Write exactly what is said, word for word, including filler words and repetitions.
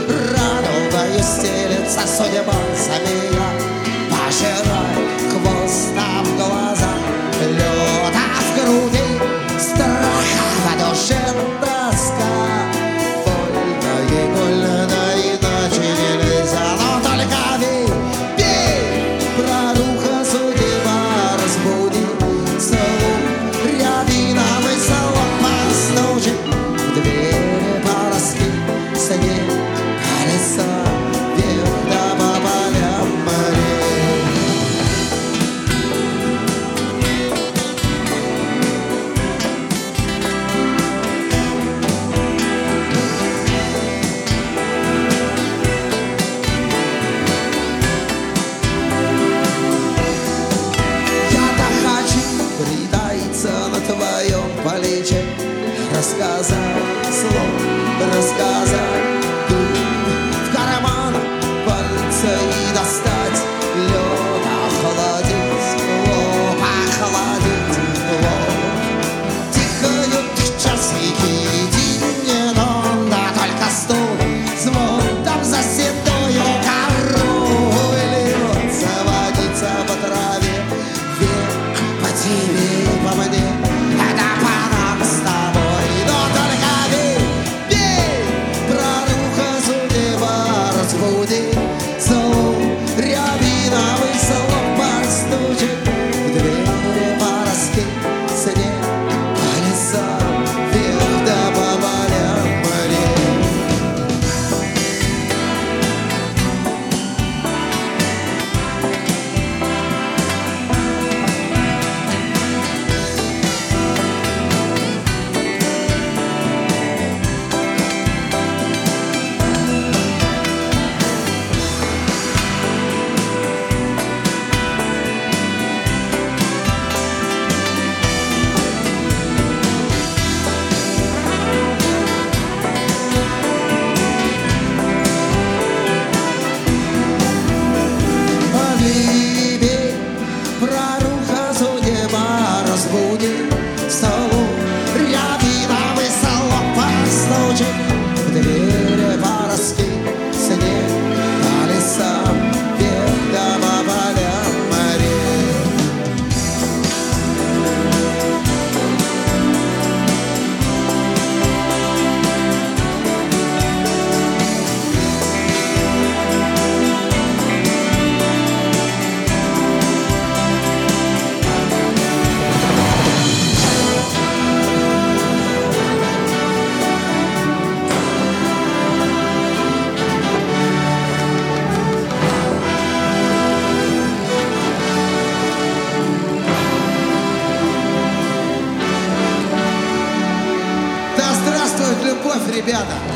радугою стелется судьба змея. Пожирай хвостом глаза, люто в груди, страха в душе тоска. Больно ей больно, иначе нельзя, но только верь, верь, праруха судьба разбуди. Целуй рябиновый салон, постучи в двери поросли, сне колеса вверх да по полям морей. Я-то хочу притаиться на твоем плече, рассказать слов, рассказать дух, в карман пальца и достать лед, охладить лоб, охладить лоб. Тихают часики, единен, да только стул, звон там за седою кору. Льется водица по траве, вверх по тебе и по мне. Это по нам с тобой, но только верь, верь, праруха судьба разбуди. Целуй рябиновый салон, постучит в двери морозки, сне колеса вверх да по полям морей. Обиби, праруха судьба разбуди. Целуй рябиновый салон, постучи в двери морозки, сне колеса вверх да по полям морей. Да здравствует любовь, ребята!